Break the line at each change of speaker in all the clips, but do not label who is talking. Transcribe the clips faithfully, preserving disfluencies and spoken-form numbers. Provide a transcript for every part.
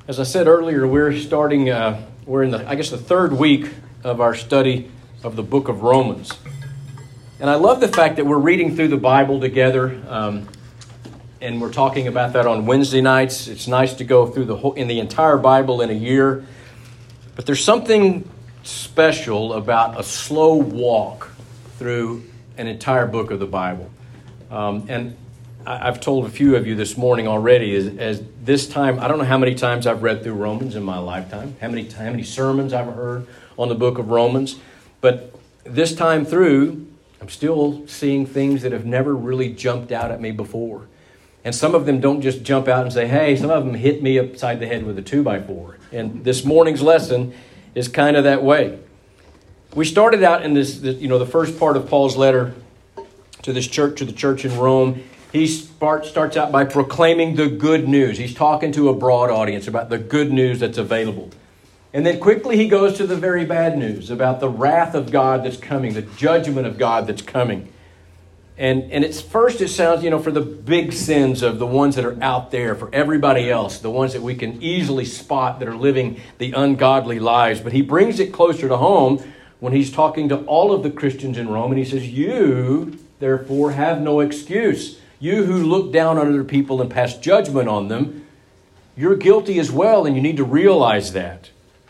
As I said earlier, we're starting, uh, we're in the, I guess, the third week of our study of the book of Romans. And I love the fact that we're reading through the Bible together, um, and we're talking about that on Wednesday nights. It's nice to go through the whole, in the entire Bible in a year. But there's something special about a slow walk through an entire book of the Bible. Um, and I've told a few of you this morning already, as, as this time, I don't know how many times I've read through Romans in my lifetime, how many, how many sermons I've heard on the book of Romans. But this time through, I'm still seeing things that have never really jumped out at me before. And some of them don't just jump out and say, hey, some of them hit me upside the head with a two by four. And this morning's lesson is kind of that way. We started out in this, you know, the first part of Paul's letter to this church, to the church in Rome. He start, starts out by proclaiming the good news. He's talking to a broad audience about the good news that's available. And then quickly he goes to the very bad news about the wrath of God that's coming, the judgment of God that's coming. And, and it's first it sounds, you know, for the big sins of the ones that are out there, for everybody else, the ones that we can easily spot that are living the ungodly lives. But he brings it closer to home when he's talking to all of the Christians in Rome. And he says, you, therefore, have no excuse. You who look down on other people and pass judgment on them, you're guilty as well, and you need to realize that.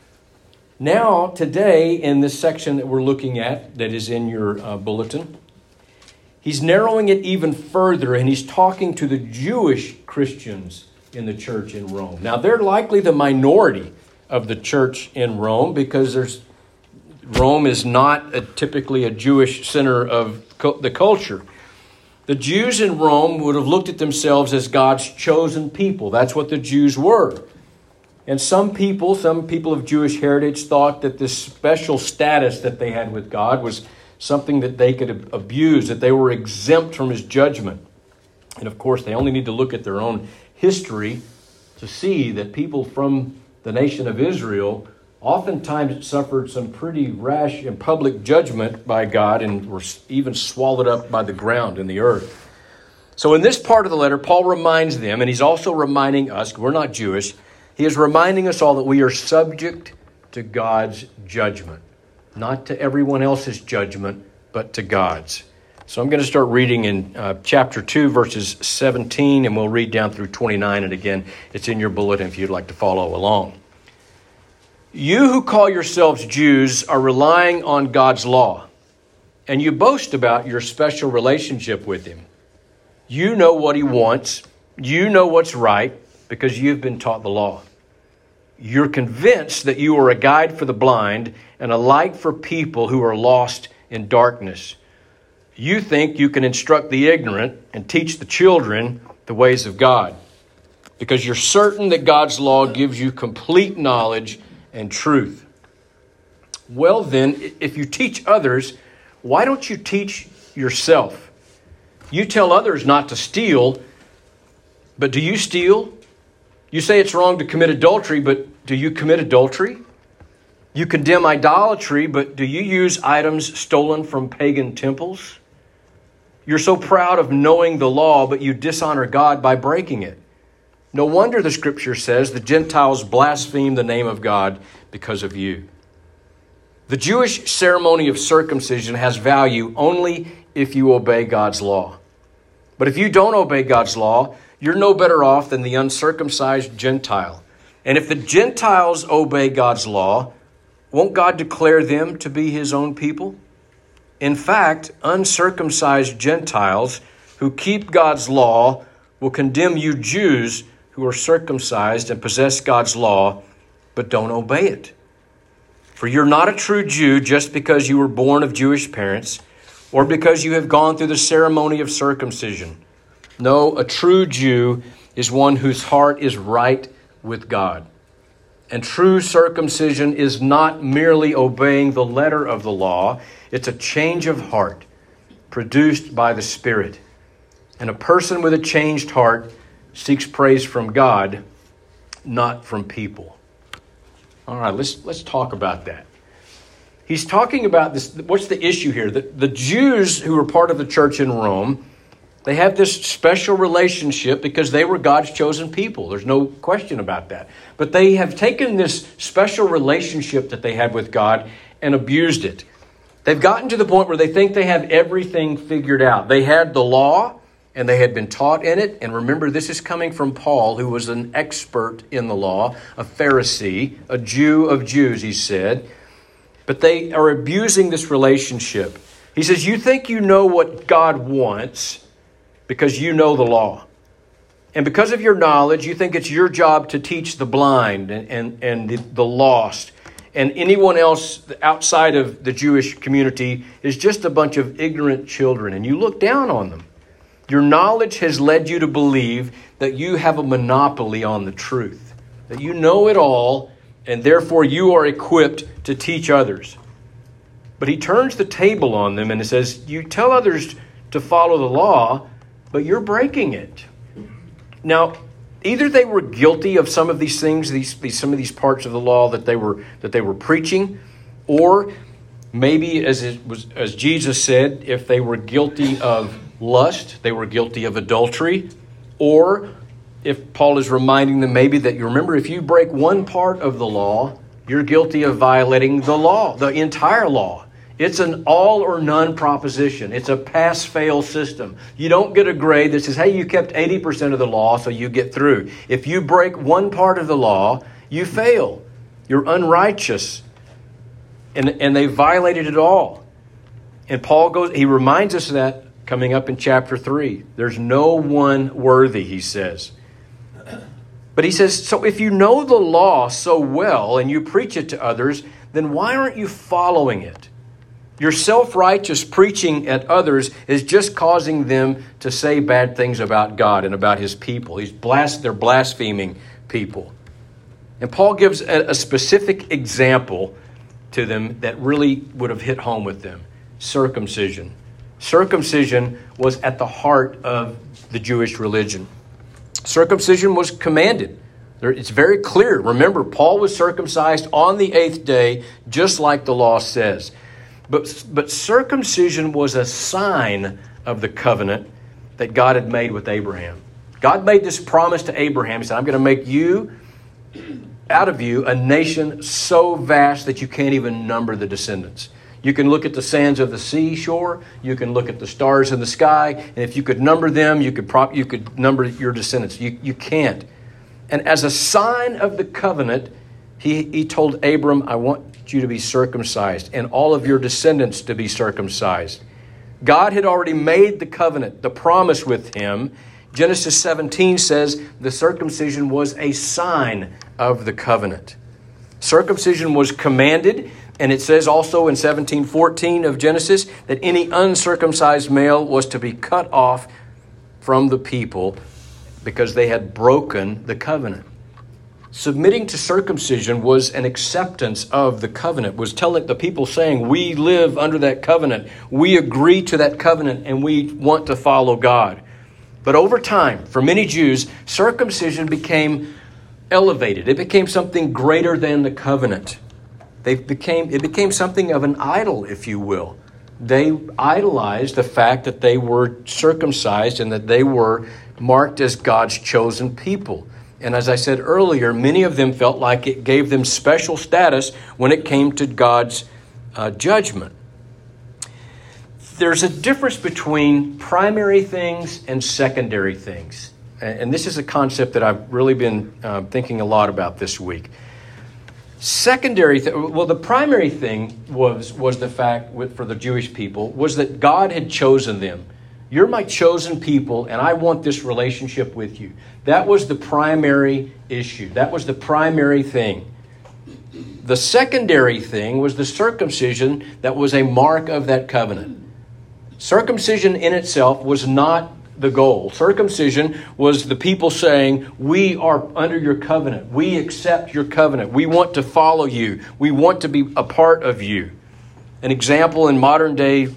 Now, today, in this section that we're looking at, that is in your uh, bulletin, he's narrowing it even further, and he's talking to the Jewish Christians in the church in Rome. Now, they're likely the minority of the church in Rome, because there's Rome is not a, typically a Jewish center of co- the culture. The Jews in Rome would have looked at themselves as God's chosen people. That's what the Jews were. And some people, some people of Jewish heritage thought that this special status that they had with God was something that they could abuse, that they were exempt from his judgment. And of course, they only need to look at their own history to see that people from the nation of Israel oftentimes suffered some pretty rash and public judgment by God and were even swallowed up by the ground in the earth. So in this part of the letter, Paul reminds them, and he's also reminding us, we're not Jewish, he is reminding us all that we are subject to God's judgment. Not to everyone else's judgment, but to God's. So I'm going to start reading in uh, chapter two, verses seventeen, and we'll read down through twenty-nine. And again, it's in your bulletin if you'd like to follow along. You who call yourselves Jews are relying on God's law, and you boast about your special relationship with him. You know what he wants. You know what's right because you've been taught the law. You're convinced that you are a guide for the blind and a light for people who are lost in darkness. You think you can instruct the ignorant and teach the children the ways of God because you're certain that God's law gives you complete knowledge and truth. Well then, if you teach others, why don't you teach yourself? You tell others not to steal, but do you steal? You say it's wrong to commit adultery, but do you commit adultery? You condemn idolatry, but do you use items stolen from pagan temples? You're so proud of knowing the law, but you dishonor God by breaking it. No wonder the scripture says the Gentiles blaspheme the name of God because of you. The Jewish ceremony of circumcision has value only if you obey God's law. But if you don't obey God's law, you're no better off than the uncircumcised Gentile. And if the Gentiles obey God's law, won't God declare them to be his own people? In fact, uncircumcised Gentiles who keep God's law will condemn you Jews who are circumcised and possess God's law, but don't obey it. For you're not a true Jew just because you were born of Jewish parents or because you have gone through the ceremony of circumcision. No, a true Jew is one whose heart is right with God. And true circumcision is not merely obeying the letter of the law. It's a change of heart produced by the Spirit. And a person with a changed heart seeks praise from God, not from people. All right, let's let's talk about that. He's talking about this. What's the issue here? The, the Jews who were part of the church in Rome They have this special relationship because they were God's chosen people. There's no question about that. But they have taken this special relationship that they had with God and abused it. They've gotten to the point where they think they have everything figured out. They had the law and they had been taught in it. And remember, this is coming from Paul, who was an expert in the law, a Pharisee, a Jew of Jews, he said. But they are abusing this relationship. He says, you think you know what God wants because you know the law. And because of your knowledge, you think it's your job to teach the blind and, and, and the, the lost. And anyone else outside of the Jewish community is just a bunch of ignorant children. And you look down on them. Your knowledge has led you to believe that you have a monopoly on the truth. That you know it all, and therefore you are equipped to teach others. But he turns the table on them and he says, you tell others to follow the law, but you're breaking it. Now, either they were guilty of some of these things, these, these some of these parts of the law that they were that they were preaching, or maybe, as it was, as Jesus said, if they were guilty of lust, they were guilty of adultery, or if Paul is reminding them maybe that you remember, if you break one part of the law, you're guilty of violating the law, the entire law. It's an all or none proposition. It's a pass-fail system. You don't get a grade that says, hey, you kept eighty percent of the law, so you get through. If you break one part of the law, you fail. You're unrighteous. And, and they violated it all. And Paul goes, he reminds us of that coming up in chapter three. There's no one worthy, he says. But he says, so if you know the law so well and you preach it to others, then why aren't you following it? Your self-righteous preaching at others is just causing them to say bad things about God and about his people. He's blas- they're blaspheming people. And Paul gives a, a specific example to them that really would have hit home with them. Circumcision. Circumcision was at the heart of the Jewish religion. Circumcision was commanded. It's very clear. Remember, Paul was circumcised on the eighth day, just like the law says. But, but circumcision was a sign of the covenant that God had made with Abraham. God made this promise to Abraham. He said, I'm going to make you, out of you, a nation so vast that you can't even number the descendants. You can look at the sands of the seashore. You can look at the stars in the sky. And if you could number them, you could prop, you could number your descendants. You, you can't. And as a sign of the covenant, he, he told Abram, I want you to be circumcised and all of your descendants to be circumcised. God had already made the covenant, the promise with him. Genesis seventeen says the circumcision was a sign of the covenant. Circumcision was commanded, and it says also in seventeen fourteen of Genesis that any uncircumcised male was to be cut off from the people because they had broken the covenant. Submitting to circumcision was an acceptance of the covenant, was telling the people saying, we live under that covenant. We agree to that covenant and we want to follow God. But over time, for many Jews, circumcision became elevated. It became something greater than the covenant. They became, it became something of an idol, if you will. They idolized the fact that they were circumcised and that they were marked as God's chosen people. And as I said earlier, many of them felt like it gave them special status when it came to God's uh, judgment. There's a difference between primary things and secondary things. And this is a concept that I've really been uh, thinking a lot about this week. Secondary, th- well, the primary thing was, was the fact with, for the Jewish people was that God had chosen them. You're my chosen people, and I want this relationship with you. That was the primary issue. That was the primary thing. The secondary thing was the circumcision that was a mark of that covenant. Circumcision in itself was not the goal. Circumcision was the people saying, we are under your covenant. We accept your covenant. We want to follow you. We want to be a part of you. An example in modern day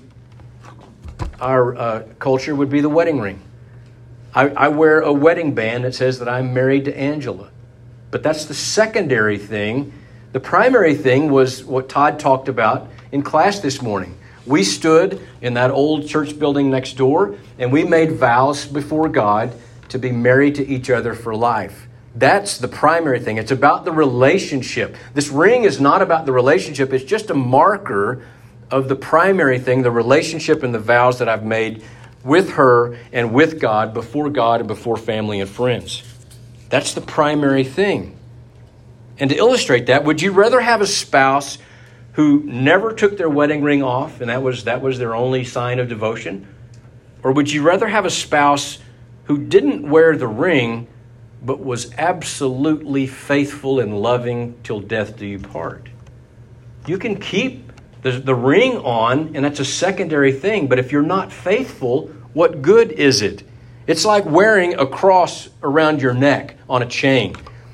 our uh, culture would be the wedding ring. I, I wear a wedding band that says that I'm married to Angela. But that's the secondary thing. The primary thing was what Todd talked about in class this morning, We stood in that old church building next door, and we made vows before God to be married to each other for life. That's the primary thing. It's about the relationship. This ring is not about the relationship. It's just a marker of the primary thing, the relationship and the vows that I've made with her and with God, before God and before family and friends. That's the primary thing. And to illustrate that, would you rather have a spouse who never took their wedding ring off, and that was that was their only sign of devotion? Or would you rather have a spouse who didn't wear the ring, but was absolutely faithful and loving till death do you part? You can keep the, the ring on, and that's a secondary thing, but if you're not faithful, what good is it? It's like wearing a cross around your neck on a chain,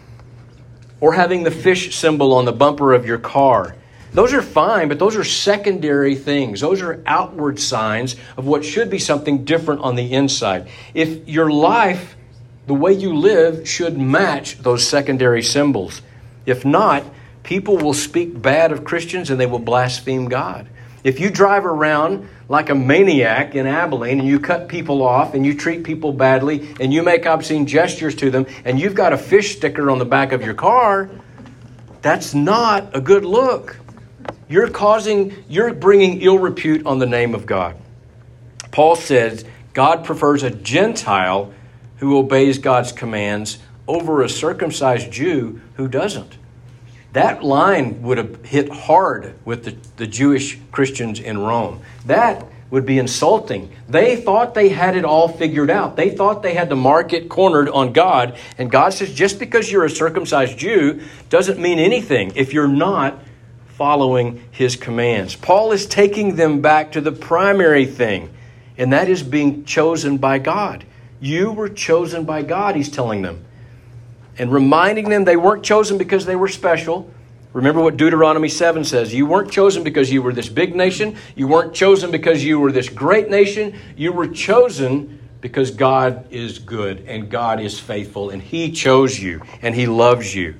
or having the fish symbol on the bumper of your car. Those are fine, but those are secondary things. Those are outward signs of what should be something different on the inside. If your life, the way you live, should match those secondary symbols. If not, people will speak bad of Christians and they will blaspheme God. If you drive around like a maniac in Abilene and you cut people off and you treat people badly and you make obscene gestures to them and you've got a fish sticker on the back of your car, that's not a good look. You're causing, you're bringing ill repute on the name of God. Paul says God prefers a Gentile who obeys God's commands over a circumcised Jew who doesn't. That line would have hit hard with the, the Jewish Christians in Rome. That would be insulting. They thought they had it all figured out. They thought they had the market cornered on God. And God says, just because you're a circumcised Jew doesn't mean anything if you're not following his commands. Paul is taking them back to the primary thing, and that is being chosen by God. You were chosen by God, he's telling them. And reminding them they weren't chosen because they were special. Remember what Deuteronomy seven says. You weren't chosen because you were this big nation. You weren't chosen because you were this great nation. You were chosen because God is good and God is faithful and he chose you and he loves you.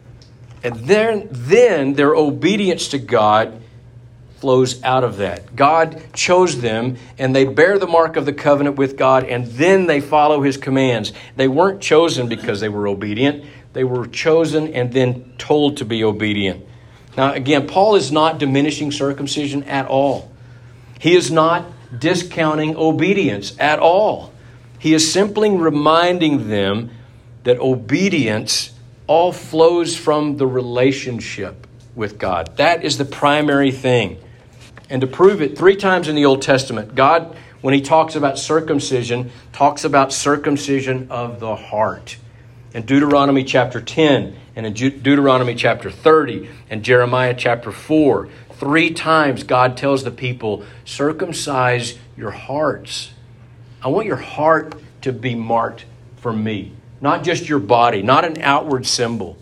And then, then their obedience to God flows out of that. God chose them and they bear the mark of the covenant with God, and then they follow his commands. They weren't chosen because they were obedient. They were chosen and then told to be obedient. Now, again, Paul is not diminishing circumcision at all. He is not discounting obedience at all. He is simply reminding them that obedience all flows from the relationship with God. That is the primary thing. And to prove it, three times in the Old Testament, God, when he talks about circumcision, talks about circumcision of the heart. In Deuteronomy chapter ten, and in Deuteronomy chapter thirty, and Jeremiah chapter four, three times God tells the people, circumcise your hearts. I want your heart to be marked for me, not just your body, not an outward symbol.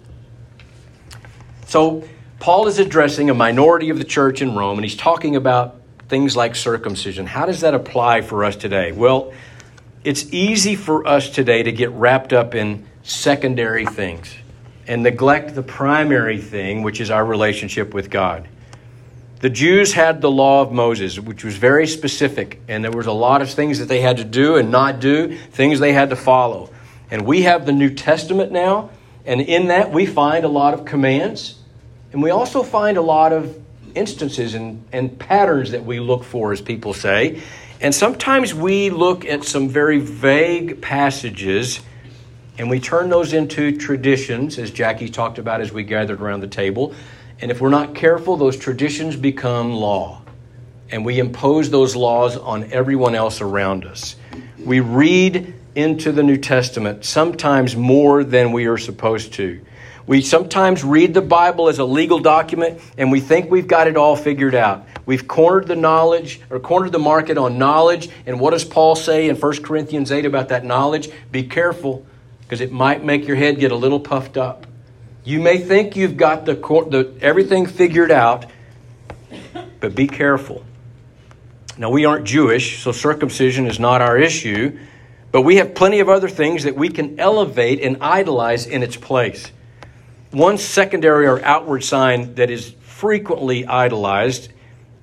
So Paul is addressing a minority of the church in Rome, and he's talking about things like circumcision. How does that apply for us today? Well, it's easy for us today to get wrapped up in secondary things and neglect the primary thing, which is our relationship with God. The Jews had the law of Moses, which was very specific, and there was a lot of things that they had to do and not do, things they had to follow. And we have the New Testament now, and in that we find a lot of commands. And we also find a lot of instances and, and patterns that we look for, as people say. And sometimes we look at some very vague passages and we turn those into traditions, as Jackie talked about as we gathered around the table. And if we're not careful, those traditions become law. And we impose those laws on everyone else around us. We read into the New Testament sometimes more than we are supposed to. We sometimes read the Bible as a legal document and we think we've got it all figured out. We've cornered the knowledge or cornered the market on knowledge. And what does Paul say in First Corinthians eight about that knowledge? Be careful, because it might make your head get a little puffed up. You may think you've got the, the everything figured out, but be careful. Now, we aren't Jewish, so circumcision is not our issue, but we have plenty of other things that we can elevate and idolize in its place. One secondary or outward sign that is frequently idolized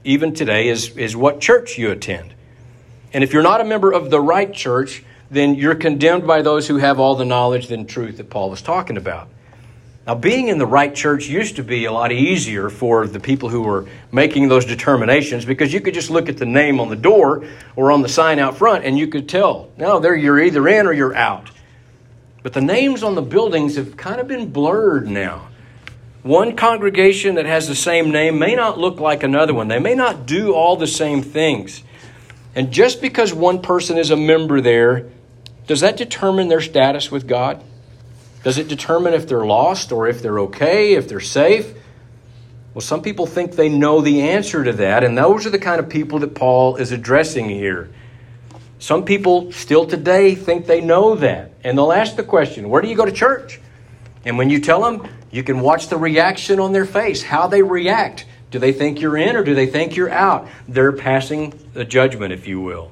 even today, is, is what church you attend. And if you're not a member of the right church, then you're condemned by those who have all the knowledge and truth that Paul was talking about. Now, being in the right church used to be a lot easier for the people who were making those determinations, because you could just look at the name on the door or on the sign out front and you could tell, no, there you're either in or you're out. But the names on the buildings have kind of been blurred now. One congregation that has the same name may not look like another one. They may not do all the same things. And just because one person is a member there, does that determine their status with God? Does it determine if they're lost or if they're okay, if they're safe? Well, some people think they know the answer to that, and those are the kind of people that Paul is addressing here. Some people still today think they know that, and they'll ask the question, where do you go to church? And when you tell them, you can watch the reaction on their face, how they react. Do they think you're in or do they think you're out? They're passing the judgment, if you will.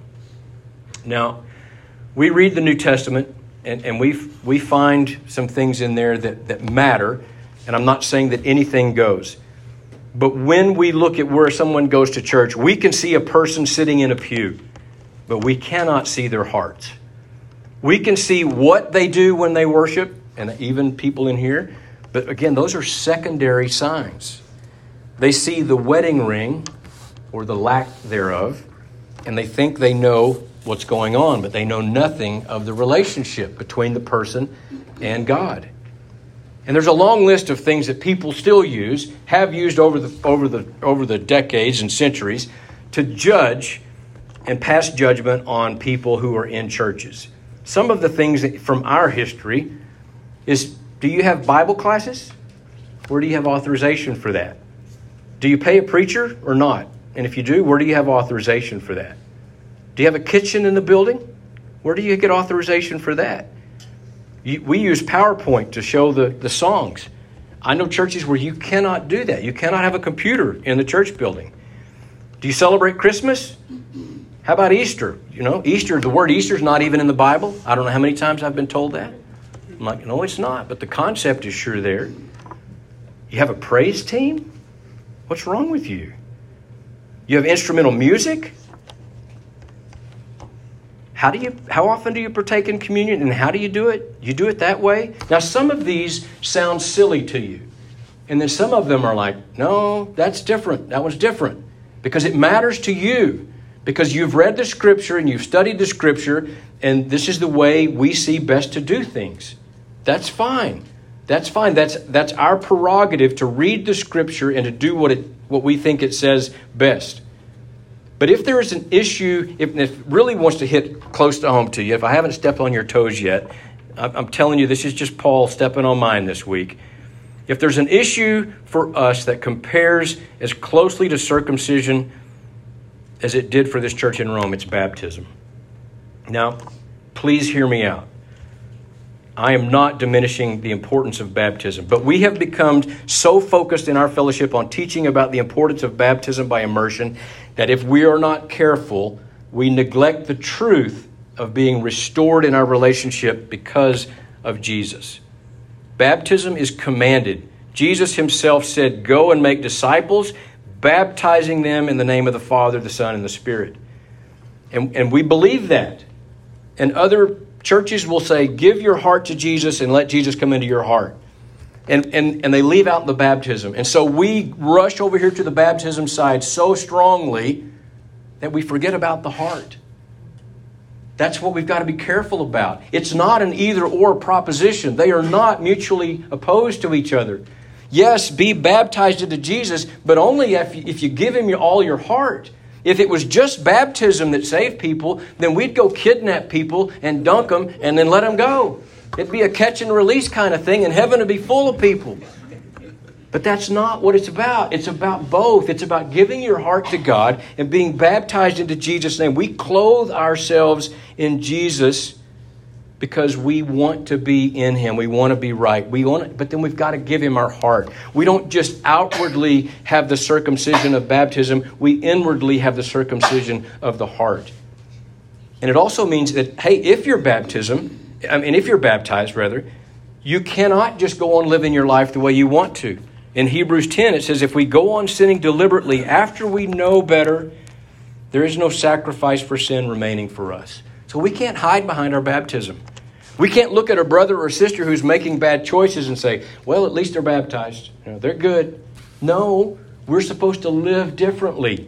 Now, we read the New Testament, and, and we we find some things in there that, that matter, and I'm not saying that anything goes. But when we look at where someone goes to church, we can see a person sitting in a pew, but we cannot see their hearts. We can see what they do when they worship, and even people in here, but again, those are secondary signs. They see the wedding ring, or the lack thereof, and they think they know what's going on, but they know nothing of the relationship between the person and God. And there's a long list of things that people still use, have used over the over the over the decades and centuries, to judge and pass judgment on people who are in churches. Some of the things that, from our history, is: do you have Bible classes? Where do you have authorization for that? Do you pay a preacher or not? And if you do, where do you have authorization for that? Do you have a kitchen in the building? Where do you get authorization for that? You, we use PowerPoint to show the, the songs. I know churches where you cannot do that. You cannot have a computer in the church building. Do you celebrate Christmas? How about Easter? You know, Easter, the word Easter is not even in the Bible. I don't know how many times I've been told that. I'm like, no, it's not. But the concept is sure there. You have a praise team? What's wrong with you? You have instrumental music? How do you? How often do you partake in communion, and how do you do it? You do it that way? Now, some of these sound silly to you. And then some of them are like, no, that's different. That was different. Because it matters to you. Because you've read the Scripture and you've studied the Scripture, and this is the way we see best to do things. That's fine. That's fine. That's that's our prerogative to read the Scripture and to do what it what we think it says best. But if there is an issue, if it really wants to hit close to home to you, if I haven't stepped on your toes yet, I'm telling you, this is just Paul stepping on mine this week. If there's an issue for us that compares as closely to circumcision as it did for this church in Rome, it's baptism. Now, please hear me out. I am not diminishing the importance of baptism, but we have become so focused in our fellowship on teaching about the importance of baptism by immersion that if we are not careful, we neglect the truth of being restored in our relationship because of Jesus. Baptism is commanded. Jesus himself said, "Go and make disciples, baptizing them in the name of the Father, the Son, and the Spirit." And, and we believe that. And other churches will say, give your heart to Jesus and let Jesus come into your heart. And, and, and they leave out the baptism. And so we rush over here to the baptism side so strongly that we forget about the heart. That's what we've got to be careful about. It's not an either-or proposition. They are not mutually opposed to each other. Yes, be baptized into Jesus, but only if you, if you give him all your heart. If it was just baptism that saved people, then we'd go kidnap people and dunk them and then let them go. It'd be a catch and release kind of thing, and heaven would be full of people. But that's not what it's about. It's about both. It's about giving your heart to God and being baptized into Jesus' name. We clothe ourselves in Jesus because we want to be in him. We want to be right. We want, to, but then we've got to give him our heart. We don't just outwardly have the circumcision of baptism. We inwardly have the circumcision of the heart. And it also means that, hey, if you're baptism, I mean, if you're baptized, rather, you cannot just go on living your life the way you want to. In Hebrews ten, it says, if we go on sinning deliberately after we know better, there is no sacrifice for sin remaining for us. So we can't hide behind our baptism. We can't look at a brother or sister who's making bad choices and say, well, at least they're baptized. You know, they're good. No, we're supposed to live differently.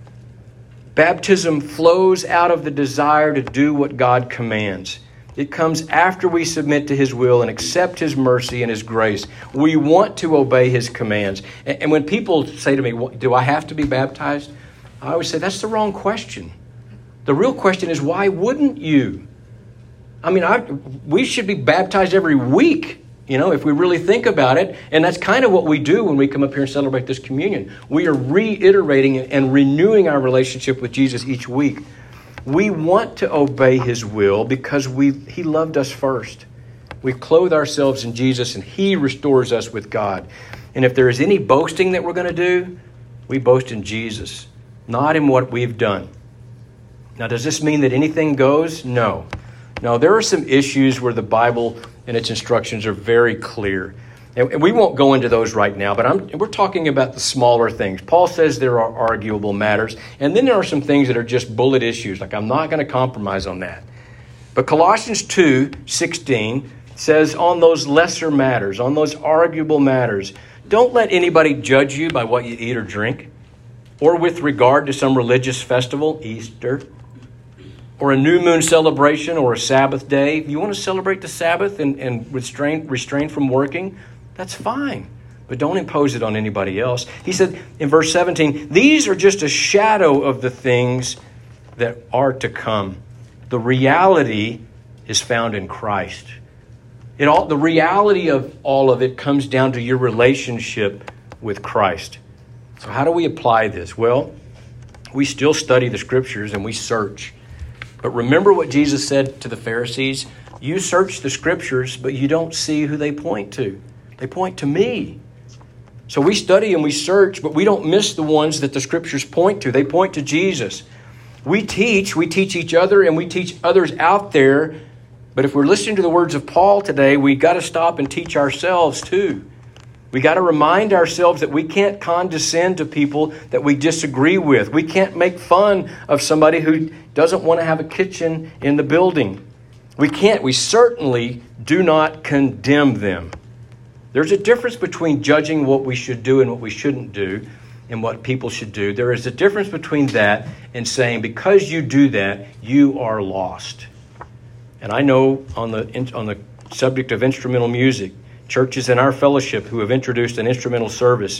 Baptism flows out of the desire to do what God commands. It comes after we submit to His will and accept His mercy and His grace. We want to obey His commands. And when people say to me, do I have to be baptized? I always say, that's the wrong question. The real question is, why wouldn't you? I mean, I, we should be baptized every week, you know, if we really think about it. And that's kind of what we do when we come up here and celebrate this communion. We are reiterating and renewing our relationship with Jesus each week. We want to obey His will because we He loved us first. We clothe ourselves in Jesus and He restores us with God. And if there is any boasting that we're going to do, we boast in Jesus, not in what we've done. Now, does this mean that anything goes? No. No, there are some issues where the Bible and its instructions are very clear. And we won't go into those right now, but I'm, we're talking about the smaller things. Paul says there are arguable matters, and then there are some things that are just bullet issues, like I'm not going to compromise on that. But Colossians two sixteen says on those lesser matters, on those arguable matters, don't let anybody judge you by what you eat or drink, or with regard to some religious festival, Easter, or a new moon celebration, or a Sabbath day. If you want to celebrate the Sabbath and, and restrain, restrain from working, that's fine. But don't impose it on anybody else. He said in verse seventeen, these are just a shadow of the things that are to come. The reality is found in Christ. It all, the reality of all of it comes down to your relationship with Christ. So how do we apply this? Well, we still study the Scriptures and we search. But remember what Jesus said to the Pharisees? You search the Scriptures, but you don't see who they point to. They point to me. So we study and we search, but we don't miss the ones that the Scriptures point to. They point to Jesus. We teach, we teach each other, and we teach others out there. But if we're listening to the words of Paul today, we got to stop and teach ourselves too. We got to remind ourselves that we can't condescend to people that we disagree with. We can't make fun of somebody who doesn't want to have a kitchen in the building. We can't. We certainly do not condemn them. There's a difference between judging what we should do and what we shouldn't do and what people should do. There is a difference between that and saying, because you do that, you are lost. And I know on the on the subject of instrumental music, churches in our fellowship who have introduced an instrumental service,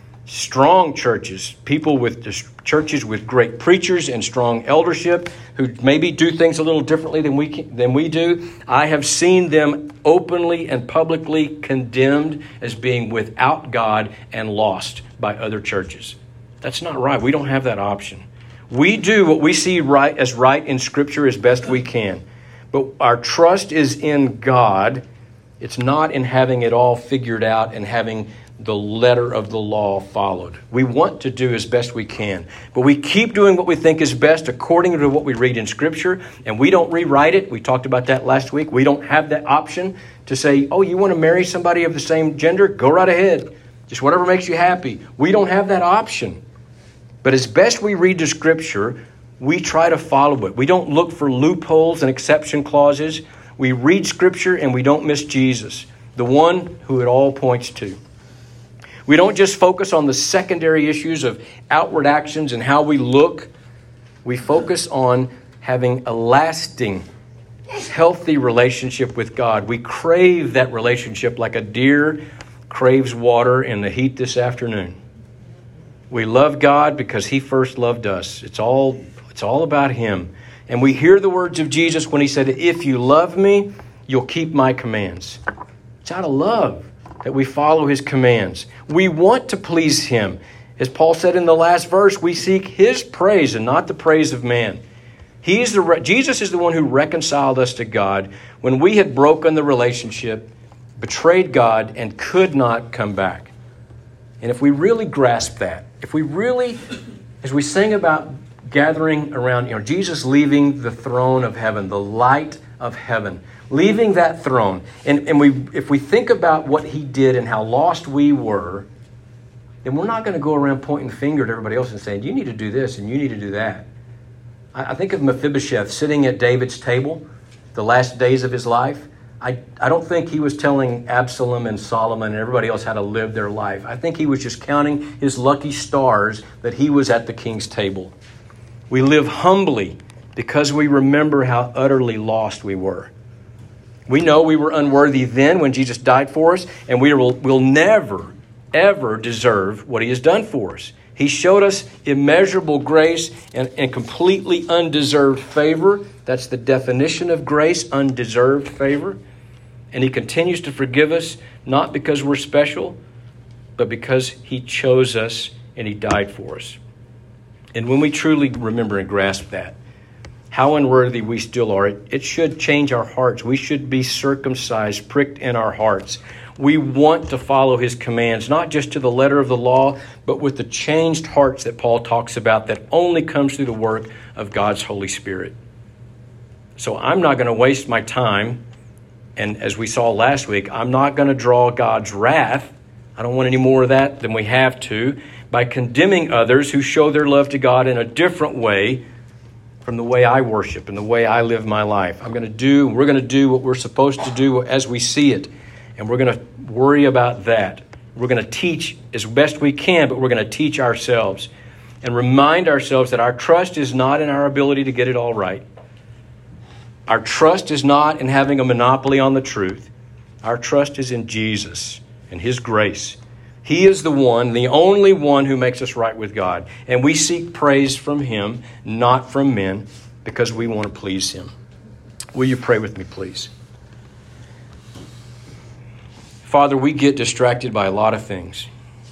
strong churches, people with churches with great preachers and strong eldership who maybe do things a little differently than we can, than we do. I have seen them openly and publicly condemned as being without God and lost by other churches. That's not right. We don't have that option. We do what we see right as right in Scripture as best we can. But our trust is in God. It's not in having it all figured out and having the letter of the law followed. We want to do as best we can, but we keep doing what we think is best according to what we read in Scripture, and we don't rewrite it. We talked about that last week. We don't have that option to say, oh, you want to marry somebody of the same gender? Go right ahead. Just whatever makes you happy. We don't have that option. But as best we read the Scripture, we try to follow it. We don't look for loopholes and exception clauses. We read Scripture and we don't miss Jesus, the one who it all points to. We don't just focus on the secondary issues of outward actions and how we look. We focus on having a lasting, healthy relationship with God. We crave that relationship like a deer craves water in the heat this afternoon. We love God because He first loved us. It's all, it's all about Him. And we hear the words of Jesus when He said, if you love me, you'll keep my commands. It's out of love that we follow His commands. We want to please Him. As Paul said in the last verse, we seek His praise and not the praise of man. He's the Jesus is the one who reconciled us to God when we had broken the relationship, betrayed God, and could not come back. And if we really grasp that, if we really, as we sing about gathering around, you know, Jesus leaving the throne of heaven, the light of heaven, leaving that throne. And, and we, if we think about what He did and how lost we were, then we're not going to go around pointing the finger at everybody else and saying, you need to do this and you need to do that. I, I think of Mephibosheth sitting at David's table the last days of his life. I, I don't think he was telling Absalom and Solomon and everybody else how to live their life. I think he was just counting his lucky stars that he was at the king's table. We live humbly because we remember how utterly lost we were. We know we were unworthy then when Jesus died for us, and we will, will never, ever deserve what he has done for us. He showed us immeasurable grace and, and completely undeserved favor. That's the definition of grace, undeserved favor. And he continues to forgive us, not because we're special, but because he chose us and he died for us. And when we truly remember and grasp that, how unworthy we still are, it, it should change our hearts. We should be circumcised, pricked in our hearts. We want to follow his commands, not just to the letter of the law, but with the changed hearts that Paul talks about that only comes through the work of God's Holy Spirit. So I'm not going to waste my time. And as we saw last week, I'm not going to draw God's wrath. I don't want any more of that than we have to by condemning others who show their love to God in a different way from the way I worship and the way I live my life. I'm going to do, we're going to do what we're supposed to do as we see it. And we're going to worry about that. We're going to teach as best we can, but we're going to teach ourselves and remind ourselves that our trust is not in our ability to get it all right. Our trust is not in having a monopoly on the truth. Our trust is in Jesus and his grace. He is the one, the only one who makes us right with God. And we seek praise from him, not from men, because we want to please him. Will you pray with me, please? Father, we get distracted by a lot of things.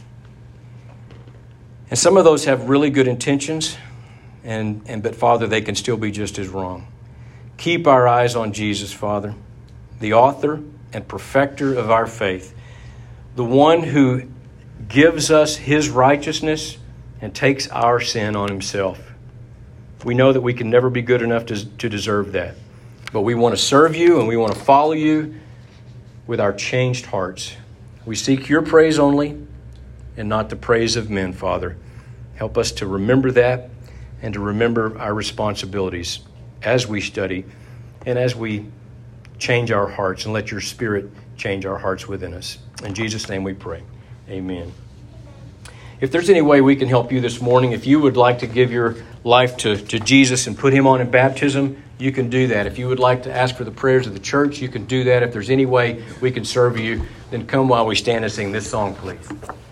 And some of those have really good intentions, and, and but Father, they can still be just as wrong. Keep our eyes on Jesus, Father, the author and perfecter of our faith, the one who gives us his righteousness and takes our sin on himself. We know that we can never be good enough to, to deserve that, but we want to serve you and we want to follow you with our changed hearts. We seek your praise only and not the praise of men, Father. Help us to remember that and to remember our responsibilities as we study and as we change our hearts, and let your Spirit change our hearts within us. In Jesus' name we pray. Amen. If there's any way we can help you this morning, if you would like to give your life to, to Jesus and put him on in baptism, you can do that. If you would like to ask for the prayers of the church, you can do that. If there's any way we can serve you, then come while we stand and sing this song, please.